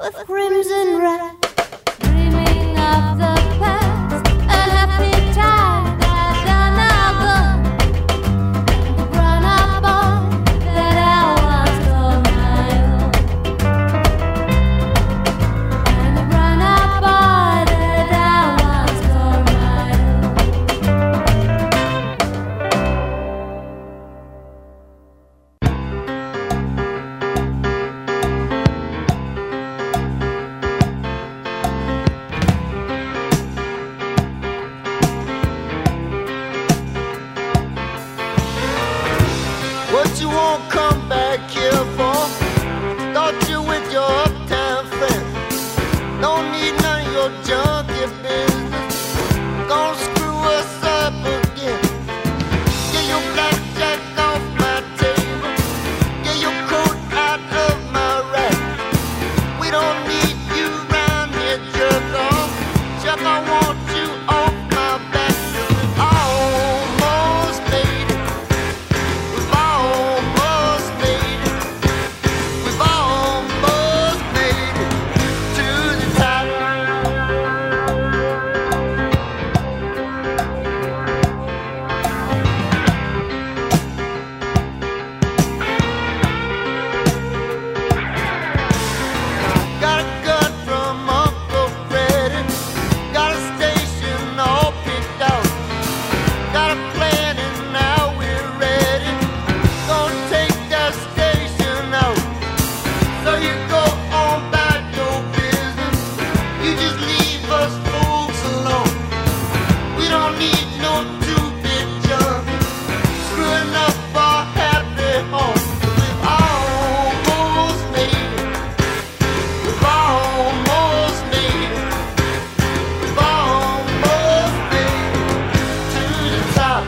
with crimson red, dreaming of the past, a happy time that done now gone. The grown-up boy that I once called my own, and the grown-up boy that I once called my What you won't come back here for? Thought you with your uptown friends. Don't need none of your junky business. Gonna screw us up again. Get your blackjack off my table. Get your coat out of my rack. We don't need you round here, jerk off. Chuck, I want you off my back. We've almost made it. We've almost made it. We've almost made it to the top. Got a gun from Uncle Freddie. Got a station all picked out. Got a plan and now we're ready. Gonna take that station out. So you go on about your business. You just leave us fools alone. We don't need no two-bit junkie screwing up our happy home. We've almost made it. We've almost made it. We've almost made it to the top.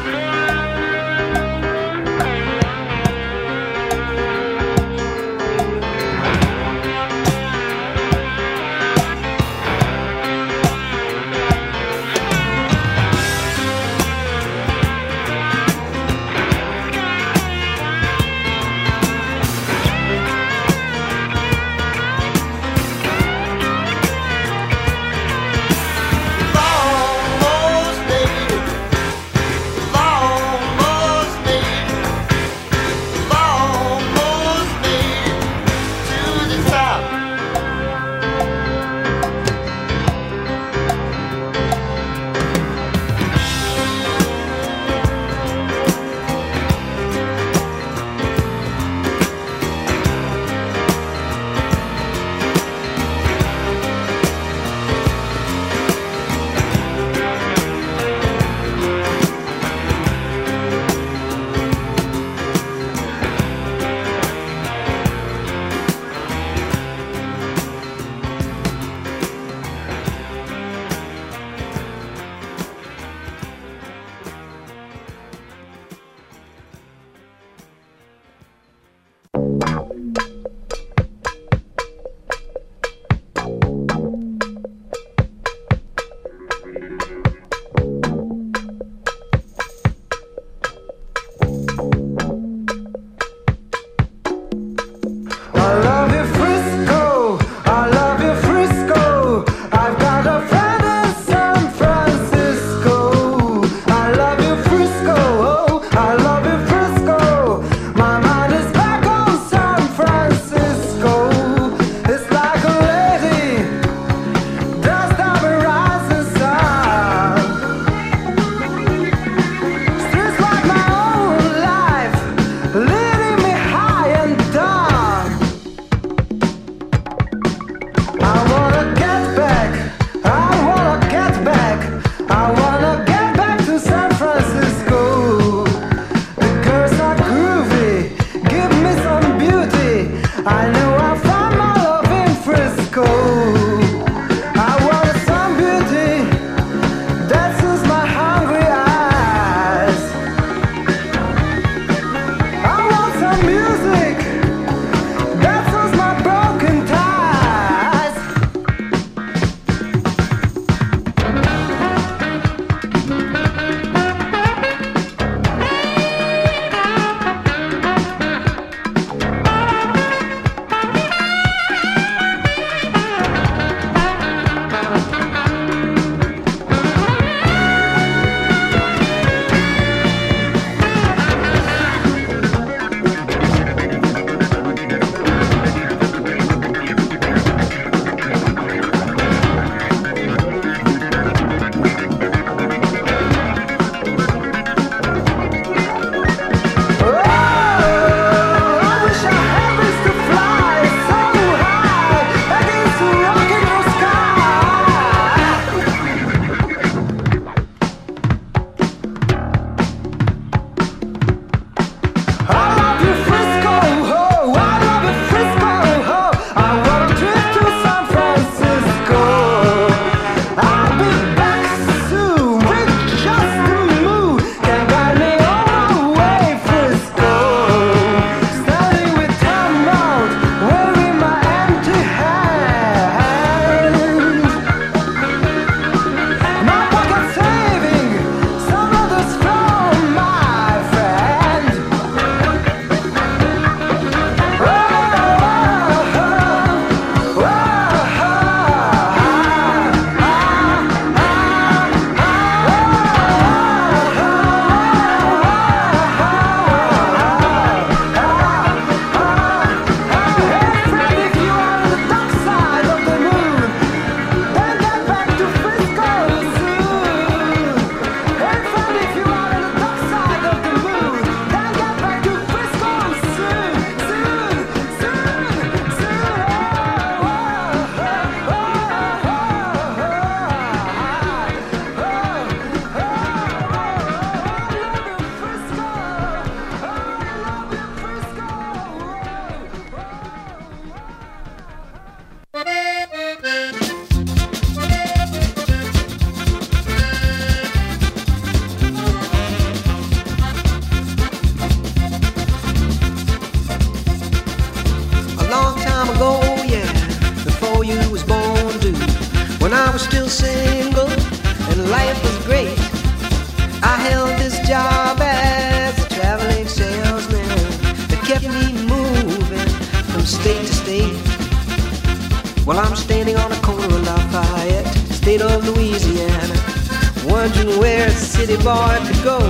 Well, I'm standing on the corner of Lafayette, state of Louisiana, wondering where a city boy could go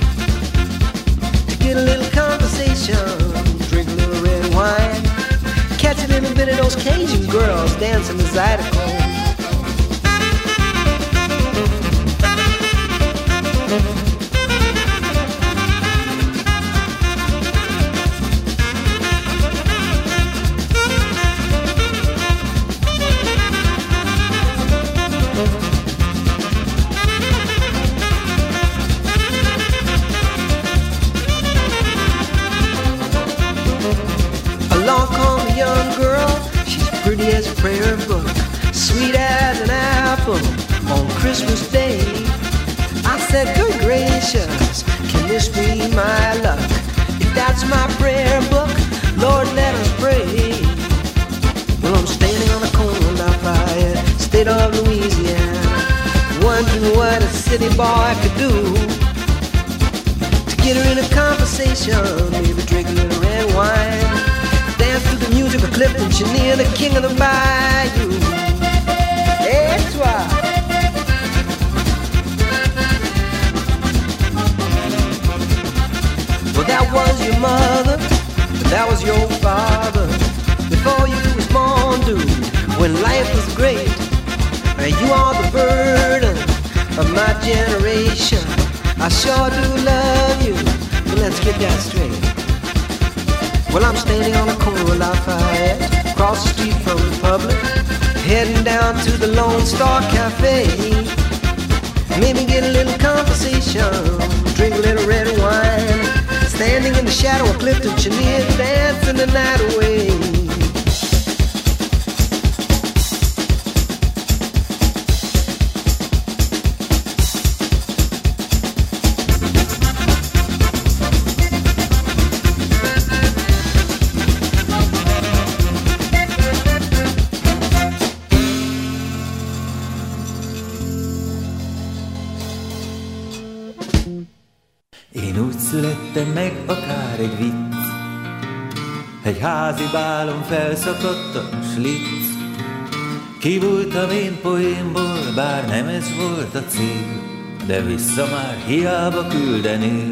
to get a little conversation, drink a little red wine, catch a little bit of those Cajun girls dancing the Zydeco. Along come a young girl, she's pretty as a prayer book, sweet as an apple on Christmas Day. I said, good gracious, can this be my luck? If that's my prayer book, Lord, let us pray. Well, I'm standing on the corner of Lafayette, state of Louisiana, wondering what a city boy could do to get her in a conversation, maybe drink a little red wine, dance to the music of Clifton Chenier, the king of the bayou. Et toi? Well, that was your mother, that was your father, before you was born, dude, when life was great. And you are the burden of my generation. I sure do love you, but let's get that straight. Well, I'm standing on the corner of Lafayette, across the street from Republic, heading down to the Lone Star Cafe. Maybe get a little conversation, drink a little red wine, standing in the shadow of Clifton Chenier, dancing the night away. Én úgy születtem meg, akár egy vicc, egy házi bálon felszakadt a slitz. Kivultam én poénból, bár nem ez volt a cél, de vissza már hiába küldenél.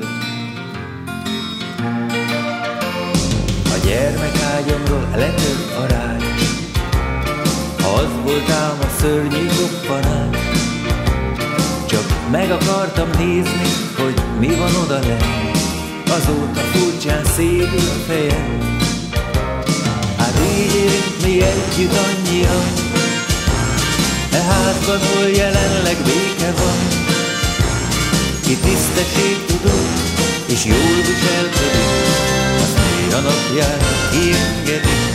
A gyermekágyamról letört a rács, az volt ám a szörnyű koppanás. Csak meg akartam nézni, hogy mi van odalent, azóta furcsán szédül a fejem. Hát így élünk mi együtt annyian, e házban, hol jelenleg béke van. Ki tisztességtudó és jól viselkedik, azt néha napjára kiengedik.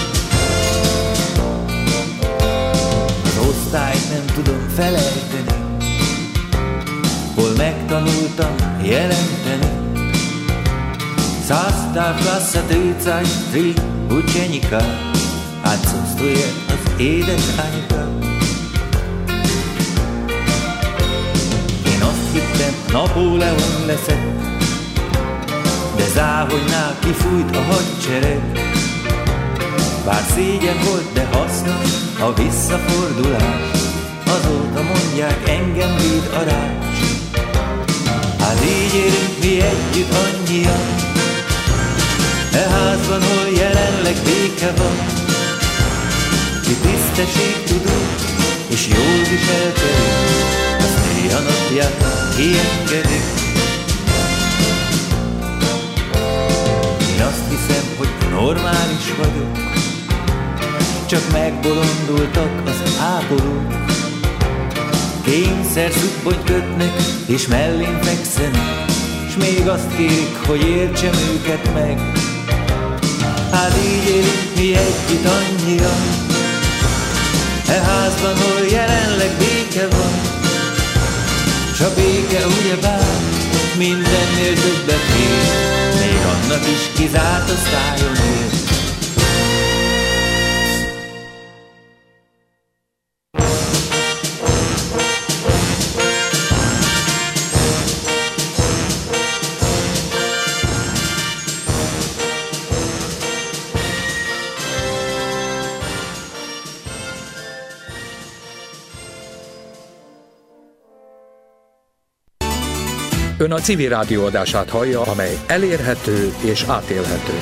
Az osztályt nem tudom felejteni, hol megtanultam jelenteni. Sastav klasa 33 učenika, отсутствuje az édes anyuka. Én azt hittem, Napóleon leszek, de záhonynál kifújt a hadsereg. Bár szégyen volt, de hasznos a visszafordulás, azóta mondják, engem véd a rács. Hát így élünk mi együtt annyian, e házban, hol jelenleg béke van. Ki tisztességtudó és jól viselkedik, azt néha napját kiengedik. Én azt hiszem, hogy normális vagyok, csak megbolondultak az ápolók. Kényszer szubbonyt kötnek és mellén fekszenek, s még azt kérik, hogy értsem őket meg. Hát így élünk mi együtt annyian, e házban, hol jelenleg béke van. S a béke ugyebár mindennél többet ér, még annak is kizárt osztályon ér. Ön a Civil Rádió adását hallja, amely elérhető és átélhető.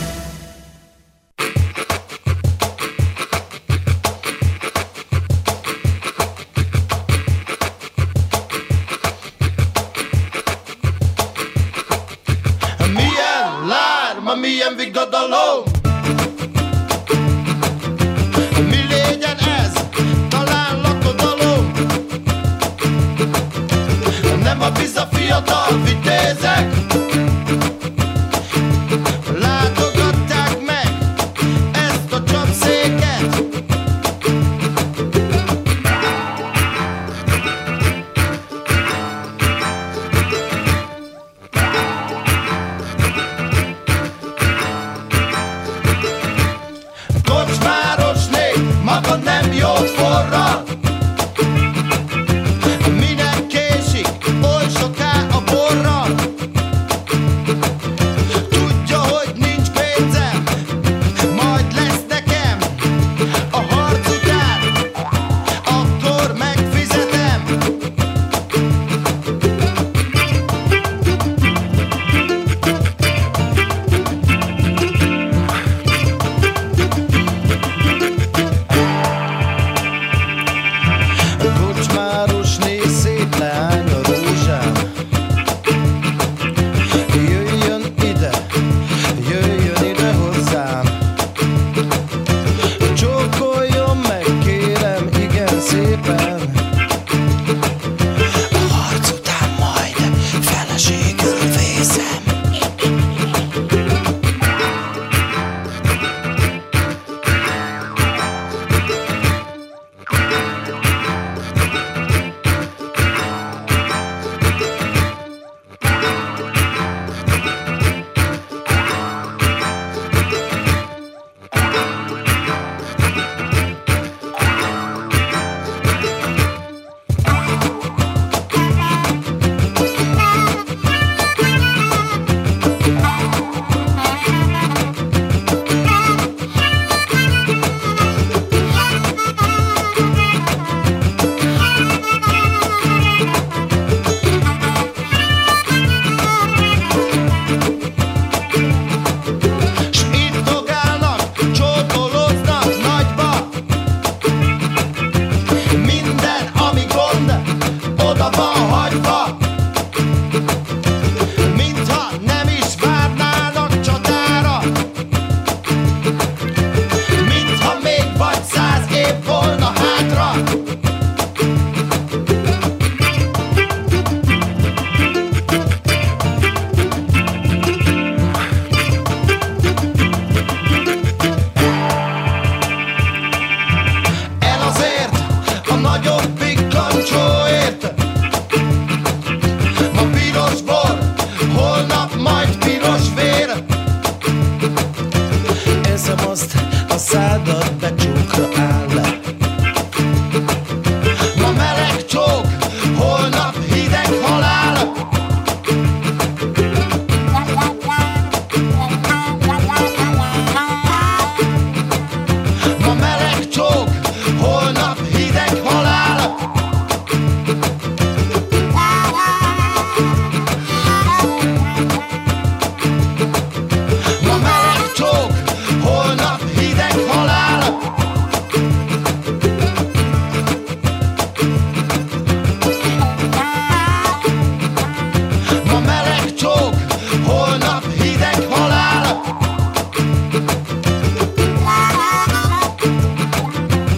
Milyen lár, ma milyen vigadalom. Mi legyen ez? Talán lakodalom. Nem a biza fiatal vitézek látogatták meg ezt a csapszéket. Kocsmárosné maga nem jót forral. Minek késik oly soká a borral. Tudja, hogy nincs pénzem, majd lesz nekem a harc után, akkor megfizetem. Kocsmárosné szép leány a rózsám. Jöjjön ide hozzám. Csókoljon meg, kérem, igen szépen. A harc után majd feleségül vészem. S itt dogálnak, csókolóznak nagyba. Minden, ami gond, oda van hagyva. Mintha nem is várnának csatára. Mintha még vagy 100 év volna hátra. El azért a nagyobb pikkancsóért. Ma piros bor, holnap majd piros vér. Eszem azt, a szádat becsókra áll. Ma meleg csók, holnap hideg halál. Ma meleg csók, holnap hideg halál. Ma meleg csók, holnap hideg halál. Ma meleg csók, holnap hideg halál.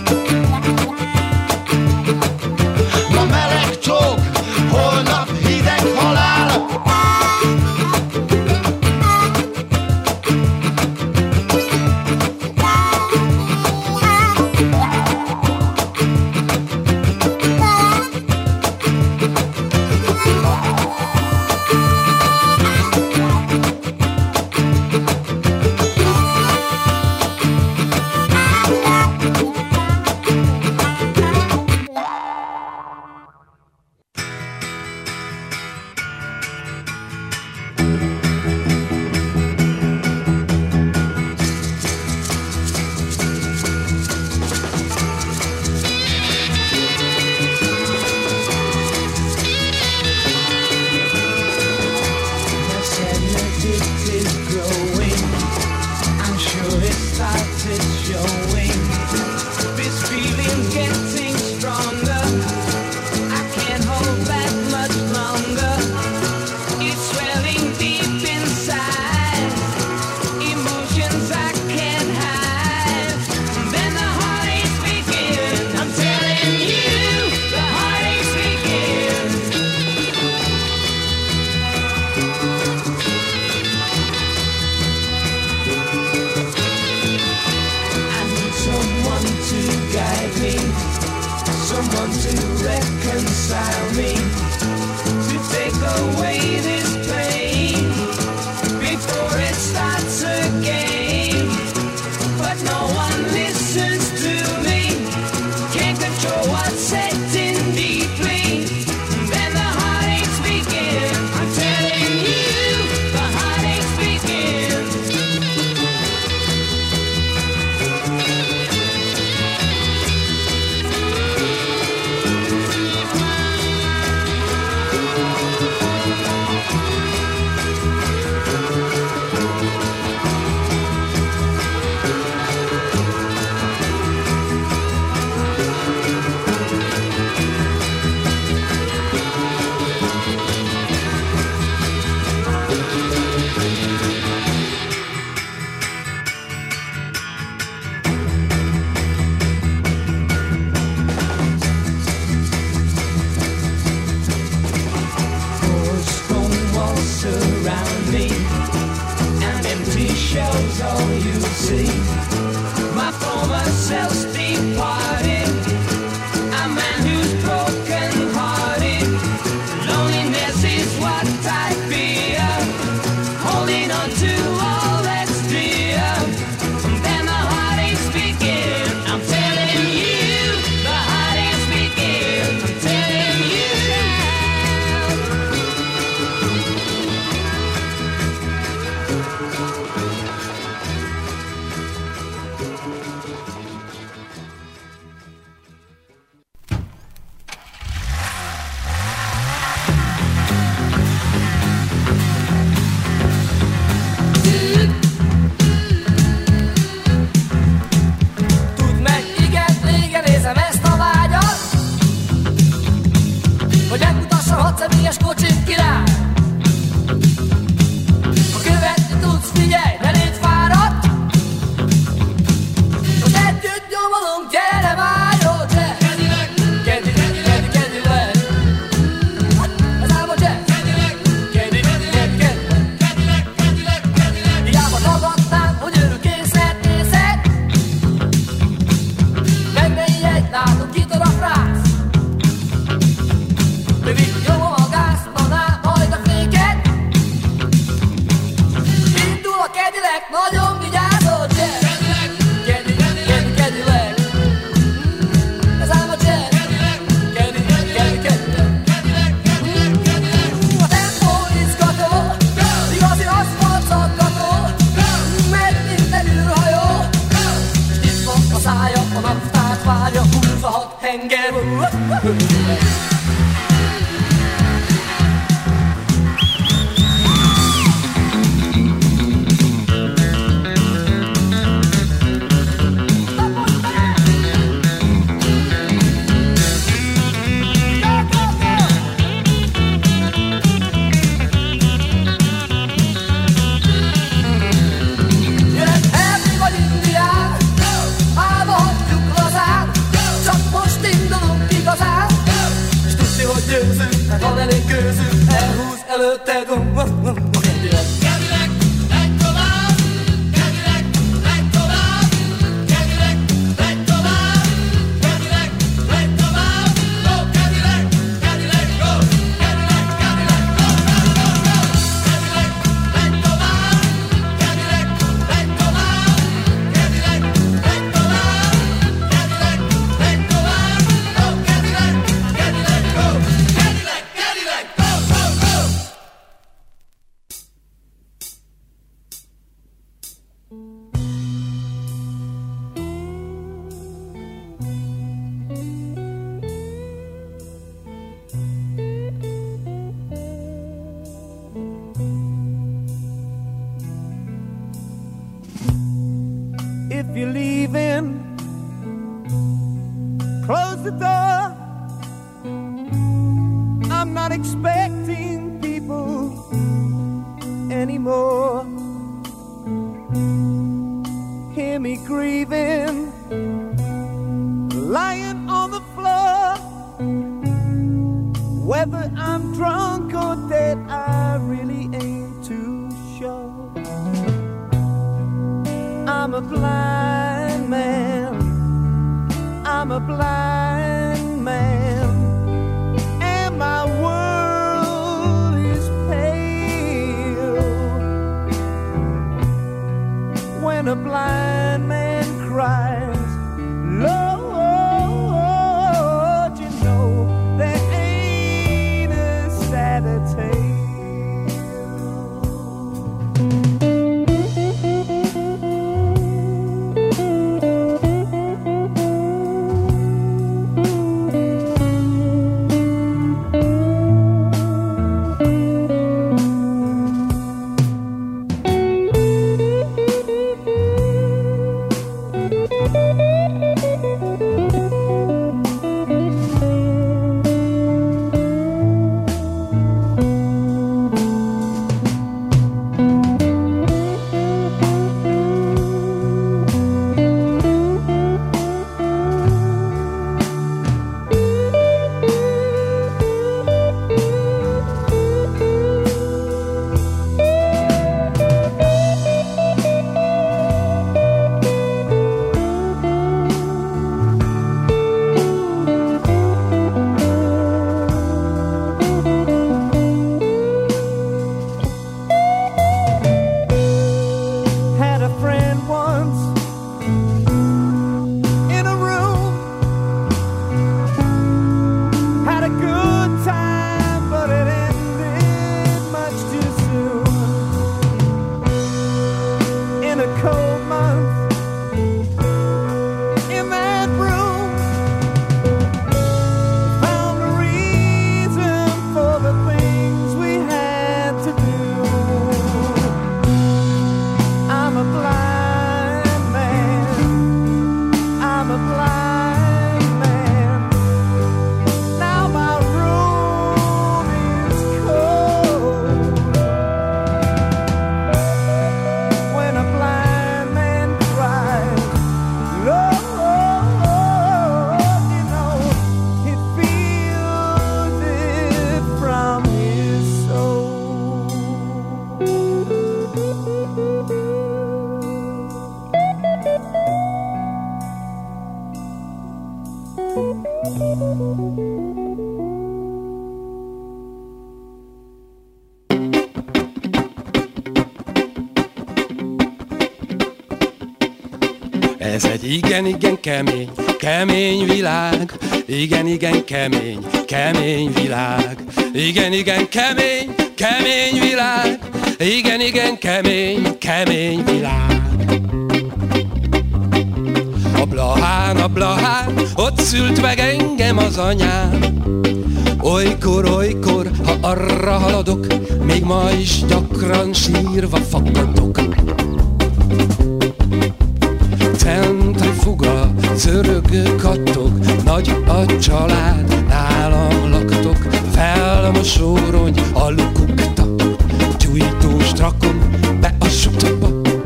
guide me, someone to reconcile me, to take away this pain before it starts again. But no one listens to me, can't control what's setting deeply. Then the heartaches begin. I'm telling you, the heartaches begin. Surround me, and empty shells all you see. My former self's departed, a man who's broken hearted. Loneliness is what I fear, holding on to all that's dear. Then the heartaches begin. I'm telling you, the heartaches begin. I'm telling you. Tudd meg, igen, régen nézem ezt a vágyat, hogy megmutassam 6 személyes kocsit király. Ha követni tudsz, figyelj, ne légy fáradt, most együtt nyomolunk, gyere várjó, jazz. Kedileg, ez ám a jazz. Kedileg, hiába tagadnám, hogy örökké szeretnészek. Meg ne ijedj, látom, kitör a frász. Rövid nyomom a gázt, tanál majd a féket. Indul a Cadillac, nagyon vigyázol, jazz. Kedileg, ez ám a jazz. Kedileg. A tempó izgató, igazi aszfalt szaggató, megy minden űrhajó, s nyitva a szája, a naptárt várja, húz a 6 henger. Jöhet Elmi vagy Indián, álma hagyjuk lazán, csak most indulunk igazán. És tudni, hogy győzünk, mert van elég gőzünk, elhúz előtte gomb. Kedileg, menj tovább, Kedileg, menj tovább, Kedileg, menj tovább, Kedileg, menj tovább, go, Kedileg, go, Kedileg, go, Kedileg, menj tovább, Kedileg, menj tovább, Kedileg, menj tovább, Kedileg, menj tovább, go, Kedileg, go, Kedileg, go, go. If you're leaving, close the door. I'm not expecting people anymore. Hear me grieving, lying on the floor. Whether I'm drunk or dead, I really ain't too sure. I'm a blind man, I'm a blind man, and my world is pale. When a blind man cries, Lord, you know there ain't a sadder tale. Ez egy igen-igen kemény, kemény világ. Igen-igen kemény, kemény világ. Igen-igen kemény, kemény világ. Igen-igen kemény, kemény világ. A Blahán, ott szült meg engem az anyám. Olykor, ha arra haladok, még ma is gyakran sírva fakadok. Centrifuga, szörög kattog, nagy a család, nálam laktok. Felmosó rony, a lukukta, gyújtós rakom be a sutba.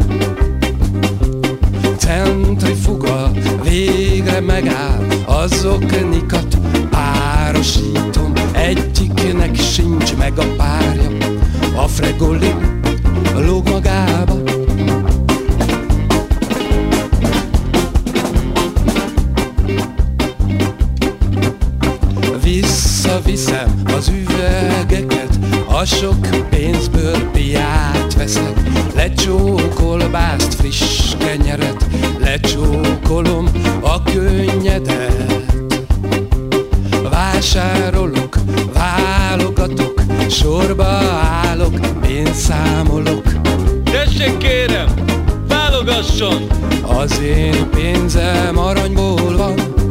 Centrifuga, végre megáll, azoknikat párosítom. Egyiknek sincs meg a párja, a Fregolin lóg magába. Visszaviszem az üvegeket, a sok pénzből piát veszek. Lecsókolbászt, friss kenyeret, lecsókolom a könnyedet. Vásárolok, válogatok, sorba állok, pénzszámolok. Tessék kérem, válogasson! Az én pénzem aranyból van,